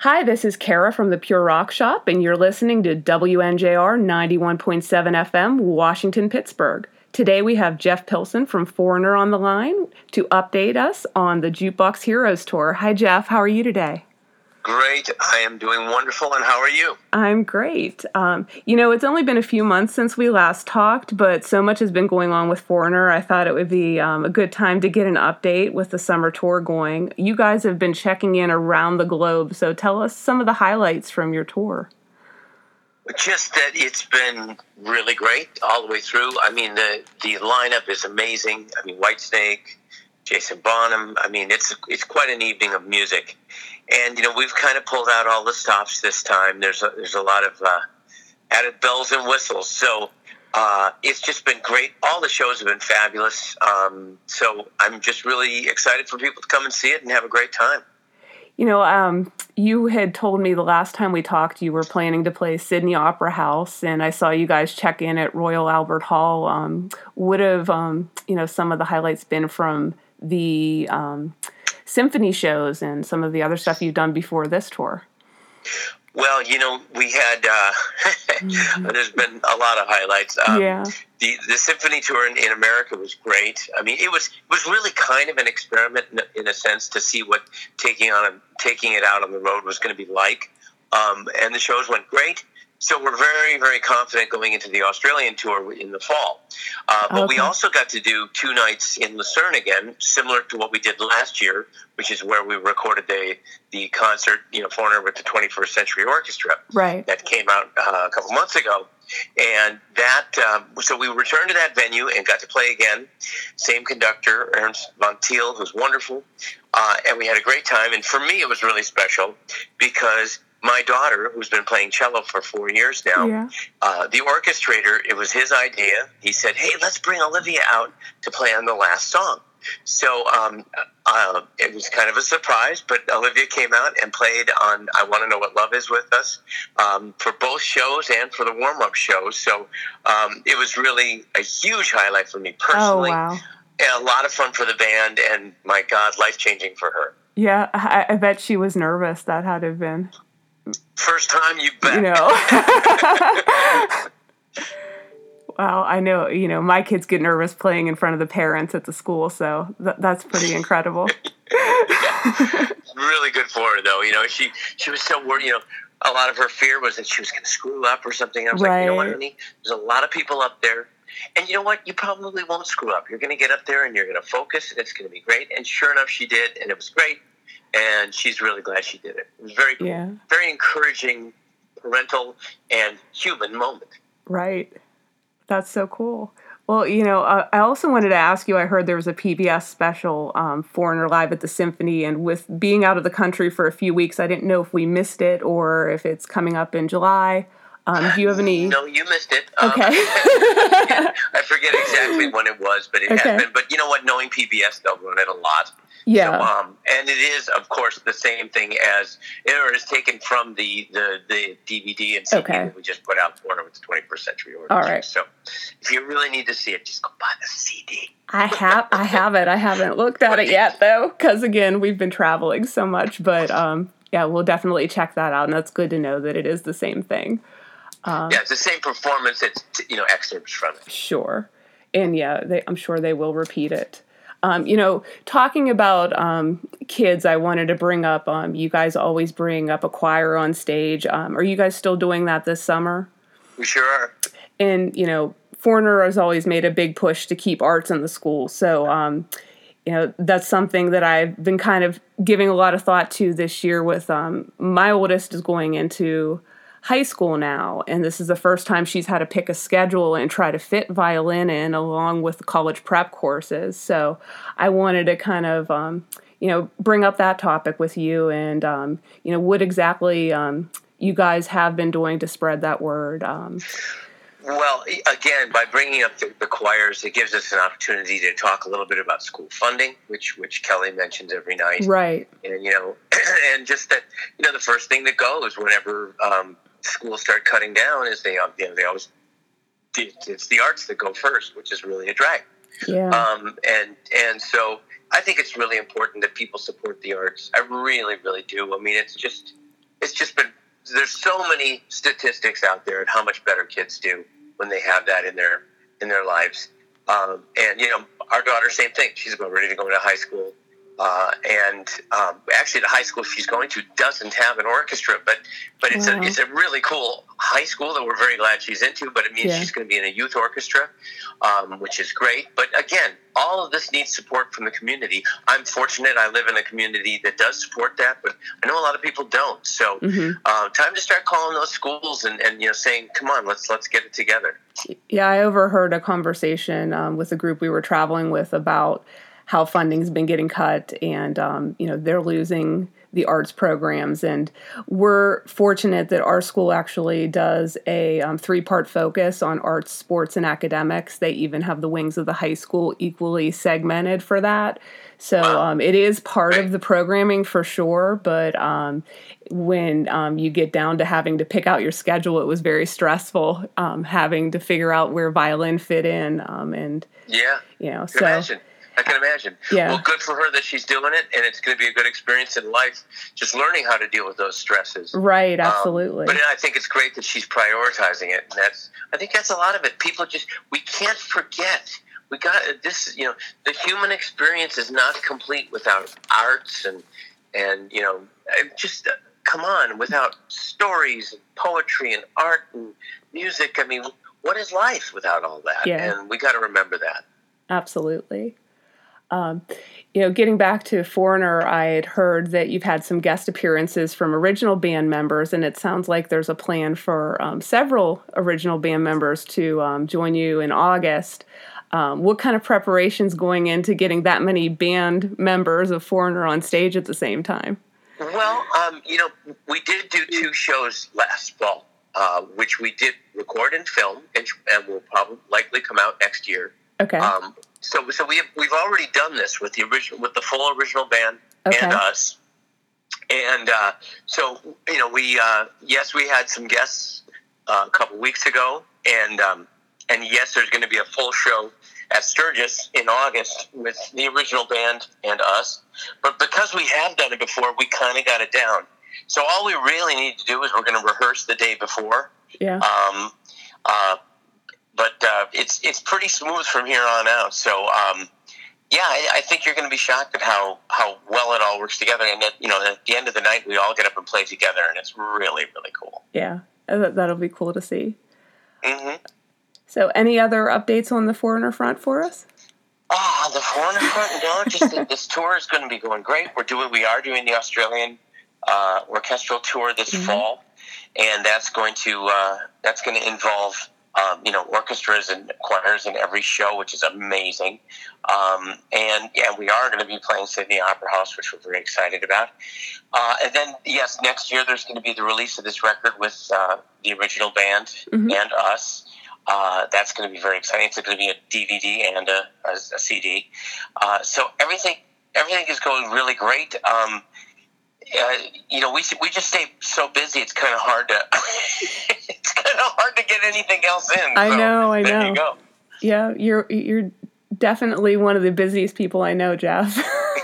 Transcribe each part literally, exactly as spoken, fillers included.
Hi, this is Kara from the Pure Rock Shop, and you're listening to W N J R ninety-one point seven F M, Washington, Pittsburgh. Today we have Jeff Pilson from Foreigner on the line to update us on the Jukebox Heroes Tour. Hi, Jeff. How are you today? Great. I am doing wonderful, and how are you? I'm great. Um, you know, it's only been a few months since we last talked, but so much has been going on with Foreigner, I thought it would be um, a good time to get an update with the summer tour going. You guys have been checking in around the globe, so tell us some of the highlights from your tour. Just that it's been really great all the way through. I mean, the, the lineup is amazing. I mean, Whitesnake, Jason Bonham. I mean, it's it's quite an evening of music. And, you know, we've kind of pulled out all the stops this time. There's a, there's a lot of uh, added bells and whistles. So uh, it's just been great. All the shows have been fabulous. Um, so I'm just really excited for people to come and see it and have a great time. You know, um, you had told me the last time we talked you were planning to play Sydney Opera House, and I saw you guys check in at Royal Albert Hall. Um, would have, um, you know, some of the highlights been from the um, symphony shows and some of the other stuff you've done before this tour? Well, you know, we had, uh, mm-hmm. there's been a lot of highlights. Um, yeah. The the symphony tour in, in America was great. I mean, it was it was really kind of an experiment in, in a sense to see what taking on a, taking it out on the road was going to be like. Um, and the shows went great. So we're very, very confident going into the Australian tour in the fall. Uh, but okay. we also got to do two nights in Lucerne again, similar to what we did last year, which is where we recorded the the concert, you know, Foreigner with the twenty-first Century Orchestra. Right. That came out uh, a couple months ago. And that, um, so we returned to that venue and got to play again. Same conductor, Ernst von Thiel, who's wonderful. Uh, and we had a great time. And for me, it was really special because my daughter, who's been playing cello for four years now, yeah. uh, the orchestrator, it was his idea. He said, hey, let's bring Olivia out to play on the last song. So um, uh, it was kind of a surprise, but Olivia came out and played on I Want to Know What Love Is with us um, for both shows and for the warm-up shows. So um, it was really a huge highlight for me personally. Oh, wow. And a lot of fun for the band, and my God, life-changing for her. Yeah, I, I bet she was nervous. That had to have been. First time, you bet. You know. Well, I know, you know, my kids get nervous playing in front of the parents at the school, so th- that's pretty incredible. Yeah. Really good for her, though. You know, she, she was so worried, you know, a lot of her fear was that she was going to screw up or something. I was right. like, you know what, honey, there's a lot of people up there, and you know what, you probably won't screw up. You're going to get up there, and you're going to focus, and it's going to be great. And sure enough, she did, and it was great. And she's really glad she did it. It was very cool. Yeah. Very encouraging, parental, and human moment. Right. That's so cool. Well, you know, uh, I also wanted to ask you, I heard there was a P B S special, um, Foreigner Live at the Symphony, and with being out of the country for a few weeks, I didn't know if we missed it or if it's coming up in July. Um, do you have any? No, you missed it. Okay. Um, I, forget, I forget exactly when it was, but it okay. has been. But you know what? Knowing P B S, they'll run it a lot. Yeah. So, um, and it is, of course, the same thing as, it is taken from the, the, the D V D and C D okay. that we just put out for it with the twenty-first Century Orchestra. All right. So if you really need to see it, just go buy the C D. I have, I have it. I haven't looked at it yet, though, because, again, we've been traveling so much. But, um, yeah, we'll definitely check that out, and that's good to know that it is the same thing. Um, yeah, it's the same performance. It's, you know, excerpts from it. Sure. And, yeah, they, I'm sure they will repeat it. Um, you know, talking about um, kids, I wanted to bring up, um, you guys always bring up a choir on stage. Um, are you guys still doing that this summer? We sure are. And, you know, Foreigner has always made a big push to keep arts in the school. So, um, you know, that's something that I've been kind of giving a lot of thought to this year with um, my oldest is going into high school now, and this is the first time she's had to pick a schedule and try to fit violin in along with the college prep courses. So I wanted to kind of, um, you know, bring up that topic with you and, um, you know, what exactly um, you guys have been doing to spread that word. Um, well, again, by bringing up the, the choirs, it gives us an opportunity to talk a little bit about school funding, which which Kelly mentions every night. Right. And, you know, and just that, you know, the first thing that goes whenever um, schools start cutting down is they, you know, they always, it's the arts that go first, which is really a drag. Yeah. Um, and, and so I think it's really important that people support the arts. I really, really do. I mean, it's just, there's so many statistics out there and how much better kids do when they have that in their in their lives. Um, and you know, our daughter, same thing. She's about ready to go into high school. Uh, and um, actually, the high school she's going to doesn't have an orchestra, but but it's wow. a it's a really cool high school that we're very glad she's into. But it means yeah. she's going to be in a youth orchestra, um, which is great. But again, all of this needs support from the community. I'm fortunate; I live in a community that does support that, but I know a lot of people don't. So, mm-hmm. uh, time to start calling those schools and, and you know saying, "Come on, let's let's get it together." Yeah, I overheard a conversation um, with a group we were traveling with about how funding's been getting cut, and um, you know they're losing the arts programs. And we're fortunate that our school actually does a um, three-part focus on arts, sports, and academics. They even have the wings of the high school equally segmented for that. So um, it is part of the programming for sure, but um, when um, you get down to having to pick out your schedule, it was very stressful um, having to figure out where violin fit in. Um, and yeah, you know, I so. Imagine. I can imagine. Yeah. Well, good for her that she's doing it, and it's going to be a good experience in life, just learning how to deal with those stresses. Right, absolutely. Um, but I think it's great that she's prioritizing it, and that's. I think that's a lot of it. People just we can't forget. We got this. You know, the human experience is not complete without arts and and you know just uh, come on without stories and poetry and art and music. I mean, what is life without all that? Yeah. And we got to remember that. Absolutely. Um, you know, getting back to Foreigner, I had heard that you've had some guest appearances from original band members, and it sounds like there's a plan for um, several original band members to um, join you in August. Um, what kind of preparations going into getting that many band members of Foreigner on stage at the same time? Well, um, you know, we did do two shows last fall, uh, which we did record and film, and, and will probably likely come out next year. Okay. Um, so, so we have, we've already done this with the original, with the full original band okay. and us. And uh, so, you know, we uh, yes, we had some guests uh, a couple weeks ago, and um, and yes, there's going to be a full show at Sturgis in August with the original band and us. But because we have done it before, we kind of got it down. So all we really need to do is we're going to rehearse the day before. Yeah. Um. Uh. But uh, it's it's pretty smooth from here on out. So, um, yeah, I, I think you're going to be shocked at how, how well it all works together. And, at, you know, at the end of the night, we all get up and play together, and it's really, really cool. Yeah, that'll be cool to see. Mm-hmm. So any other updates on the Foreigner front for us? Ah, oh, the Foreigner front? No, just that this tour is going to be going great. We're doing, we are doing the Australian uh, orchestral tour this mm-hmm. fall, and that's going to uh, that's going to involve Um, you know, orchestras and choirs in every show, which is amazing. Um, and, yeah, we are going to be playing Sydney Opera House, which we're very excited about. Uh, and then, yes, next year there's going to be the release of this record with uh, the original band mm-hmm. and us. Uh, that's going to be very exciting. It's going to be a D V D and a, a, a C D. Uh, so everything everything is going really great. Um, uh, you know, we we just stay so busy. It's kind of hard to it's kind of hard to get anything else in. I so know, I there know. You go. Yeah, you're you're definitely one of the busiest people I know, Jeff.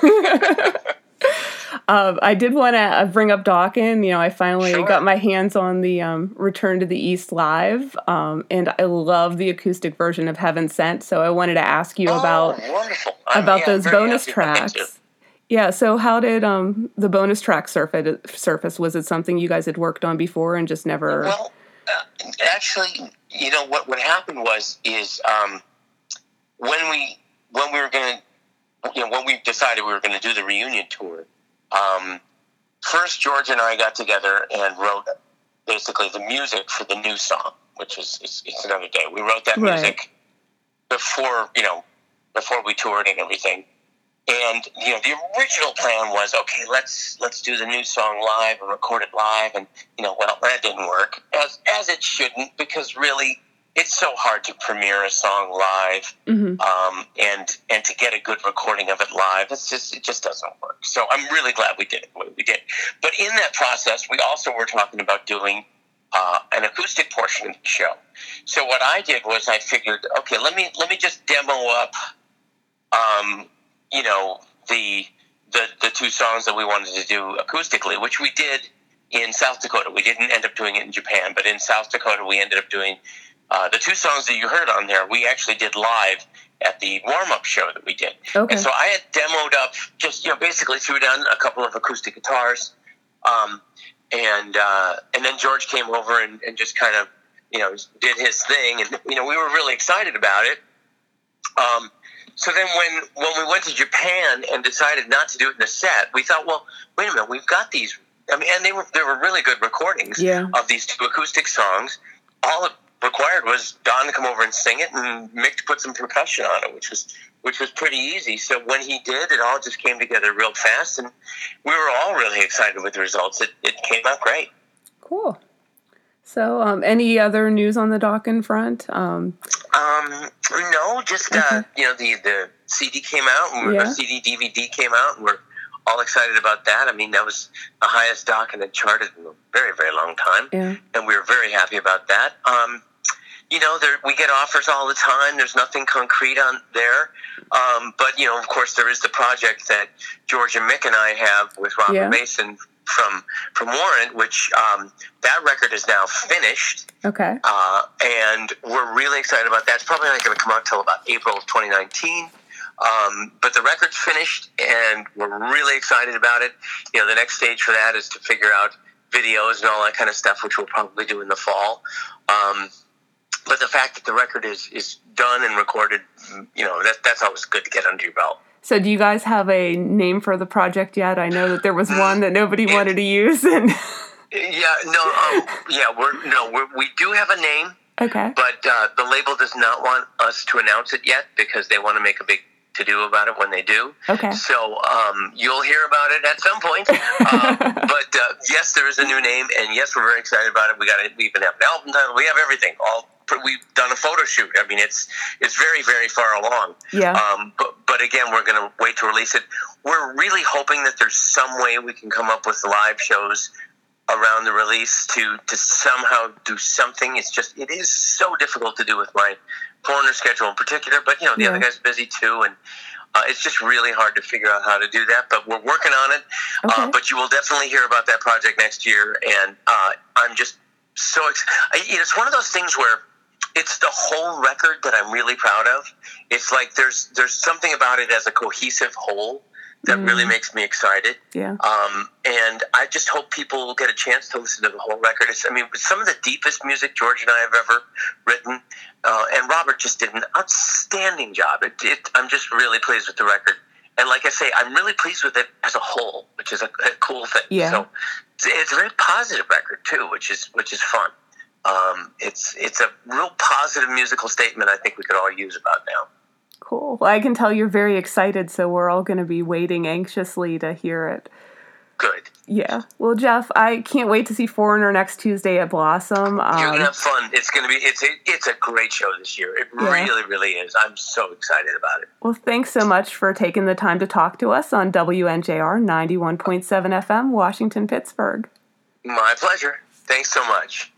um, I did want to bring up Dokken. You know, I finally Sure. got my hands on the um, Return to the East live, um, and I love the acoustic version of Heaven Sent. So I wanted to ask you oh, about wonderful. about yeah, those bonus tracks. Yeah, so how did um, the bonus track surface, surface? Was it something you guys had worked on before and just never... Well, uh, actually, you know, what, what happened was, is um, when we when we were going to, you know, when we decided we were going to do the reunion tour, um, first George and I got together and wrote basically the music for the new song, which is it's, it's another day. We wrote that right. music before, you know, before we toured and everything. And, you know, the original plan was, okay, let's let's do the new song live and record it live. And, you know, well, that didn't work, as as it shouldn't, because really it's so hard to premiere a song live mm-hmm. um, and and to get a good recording of it live. It's just it just doesn't work. So I'm really glad we did it the way we did. But in that process, we also were talking about doing uh, an acoustic portion of the show. So what I did was I figured, okay, let me let me just demo up um you know, the, the the two songs that we wanted to do acoustically, which we did in South Dakota. We didn't end up doing it in Japan, but in South Dakota, we ended up doing uh, the two songs that you heard on there. We actually did live at the warm-up show that we did. Okay. And so I had demoed up, just, you know, basically threw down a couple of acoustic guitars, um, and uh, and then George came over and, and just kind of, you know, did his thing, and, you know, we were really excited about it. Um, so then when, when we went to Japan and decided not to do it in the set, we thought, well, wait a minute, we've got these, I mean, and they were, they were really good recordings yeah. of these two acoustic songs. All it required was Don to come over and sing it, and Mick to put some percussion on it, which was, which was pretty easy. So when he did, it all just came together real fast, and we were all really excited with the results. It, it came out great. Cool. So, um, any other news on the Dokken front? Um, um, no, just, uh, okay. you know, the, the C D came out, and yeah. the C D D V D came out, and we're all excited about that. I mean, that was the highest Dokken had charted in a very, very long time, yeah. and we were very happy about that. Um, you know, there, we get offers all the time. There's nothing concrete on there. Um, but, you know, of course, there is the project that George and Mick and I have with Robert yeah. Mason from from Warrant, which um, that record is now finished. Okay. Uh, and we're really excited about that. It's probably not going to come out until about April of twenty nineteen. Um, but the record's finished, and we're really excited about it. You know, the next stage for that is to figure out videos and all that kind of stuff, which we'll probably do in the fall. Um, but the fact that the record is, is done and recorded, you know, that that's always good to get under your belt. So do you guys have a name for the project yet? I know that there was one that nobody it, wanted to use. And yeah, no, um, yeah, we're no, we're, we do have a name. Okay. But uh, the label does not want us to announce it yet because they want to make a big to-do about it when they do. Okay. So um, you'll hear about it at some point. uh, but uh, yes, there is a new name, and yes, we're very excited about it. We got it. We even have an album title. We have everything. All we've done a photo shoot. I mean, it's it's very very far along. Yeah. Um. But but again, we're going to wait to release it. We're really hoping that there's some way we can come up with live shows around the release to to somehow do something. It's just it is so difficult to do with my Foreigner schedule in particular, but you know the yeah. other guy's busy too, and uh, it's just really hard to figure out how to do that. But we're working on it. Okay. Uh, but you will definitely hear about that project next year, and uh, I'm just so excited. It's one of those things where it's the whole record that I'm really proud of. It's like there's there's something about it as a cohesive whole that mm. really makes me excited. Yeah. Um, and I just hope people will get a chance to listen to the whole record. It's, I mean, some of the deepest music George and I have ever written. Uh, and Robert just did an outstanding job. It, it, I'm just really pleased with the record. And like I say, I'm really pleased with it as a whole, which is a, a cool thing. Yeah. So it's, it's a very positive record too, which is which is fun. Um, it's it's a real positive musical statement I think we could all use about now. Cool. Well, I can tell you're very excited, so we're all going to be waiting anxiously to hear it. Good. Yeah. Well, Jeff, I can't wait to see Foreigner next Tuesday at Blossom. Um, You're gonna have fun. It's gonna be. It's a, it's a great show this year. It yeah. really, really is. I'm so excited about it. Well, thanks so much for taking the time to talk to us on W N J R ninety-one point seven F M, Washington, Pittsburgh. My pleasure. Thanks so much.